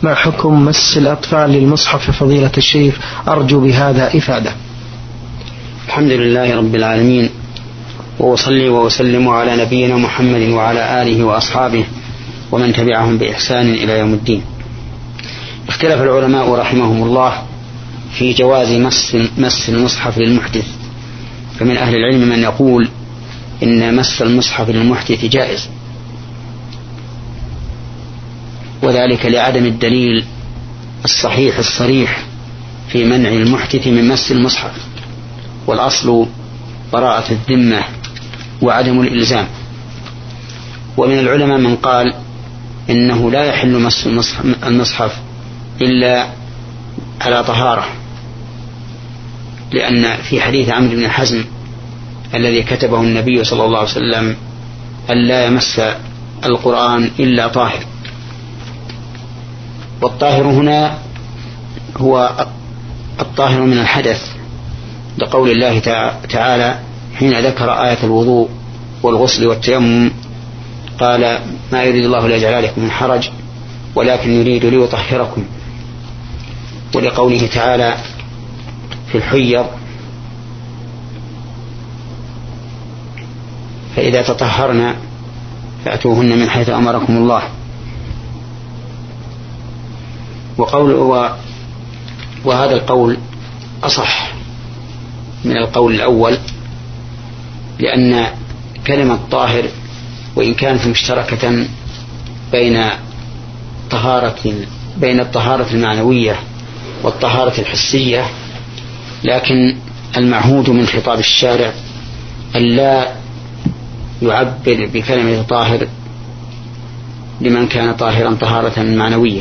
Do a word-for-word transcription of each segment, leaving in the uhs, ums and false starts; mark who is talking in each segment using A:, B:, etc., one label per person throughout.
A: ما حكم مس الأطفال للمصحف فضيلة الشيخ؟ أرجو بهذا إفادة.
B: الحمد لله رب العالمين، وأصلي وأسلم على نبينا محمد وعلى آله وأصحابه ومن تبعهم بإحسان إلى يوم الدين. اختلف العلماء رحمهم الله في جواز مس, مس المصحف للمحدث، فمن أهل العلم من يقول إن مس المصحف للمحدث جائز، وذلك لعدم الدليل الصحيح الصريح في منع المحدث من مس المصحف، والأصل براءة الذمة وعدم الإلزام. ومن العلماء من قال إنه لا يحل مس المصحف إلا على طهارة، لأن في حديث عمرو بن حزم الذي كتبه النبي صلى الله عليه وسلم أن لا يمس القرآن إلا طاهر، والطاهر هنا هو الطاهر من الحدث، لقول الله تعالى حين ذكر آية الوضوء والغسل والتيمم قال ما يريد الله ليجعل عليكم من حرج ولكن يريد ليطهركم، ولقوله تعالى في الحيض فإذا تطهرنا فأتوهن من حيث أمركم الله. وقول وهذا القول أصح من القول الأول، لأن كلمة طاهر وإن كانت مشتركة بين طهارة بين الطهارة المعنوية والطهارة الحسية، لكن المعهود من خطاب الشارع أن لا يعبر بكلمة طاهر لمن كان طاهرا طهارة معنوية،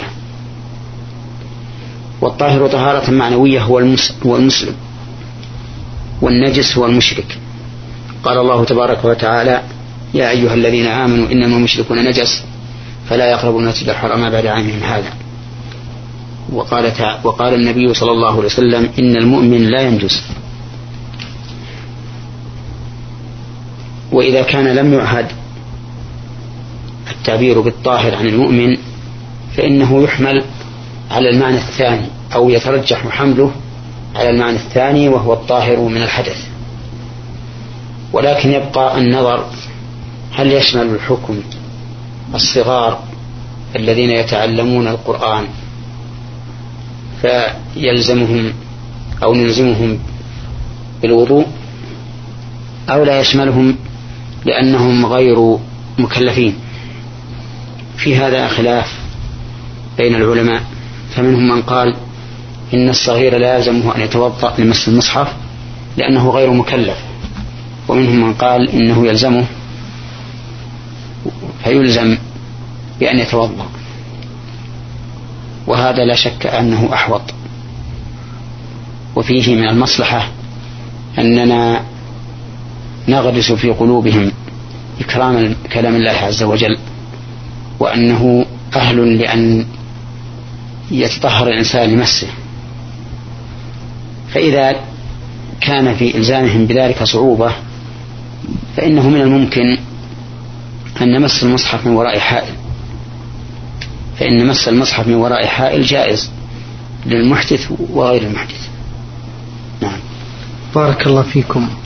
B: والطاهر طهارة معنوية هو المسلم، والنجس هو المشرك. قال الله تبارك وتعالى يا أيها الذين آمنوا إنما المشركون نجس فلا يقربوا المسجد الحرام بعد عامهم هذا. وقال, وقال النبي صلى الله عليه وسلم إن المؤمن لا ينجس. وإذا كان لم يعهد التعبير بالطاهر عن المؤمن فإنه يحمل على المعنى الثاني، أو يترجح حمله على المعنى الثاني وهو الطاهر من الحدث. ولكن يبقى النظر هل يشمل الحكم الصغار الذين يتعلمون القرآن فيلزمهم أو نلزمهم بالوضوء، أو لا يشملهم لأنهم غير مكلفين. في هذا خلاف بين العلماء، فمنهم من قال إن الصغير لا يلزمه أن يتوضأ لمس المصحف لأنه غير مكلف، ومنهم من قال إنه يلزمه فيلزم بأن يتوضأ، وهذا لا شك أنه أحوط. وفيه من المصلحة أننا نغرس في قلوبهم إكرام كلام الله عز وجل، وأنه أهل لأن يتطهر الإنسان لمسه، فإذا كان في إلزامهم بذلك صعوبة فإنه من الممكن أن نمس المصحف من وراء حائل، فإن مس المصحف من وراء حائل جائز للمحدث وغير المحدث. نعم.
A: بارك الله فيكم.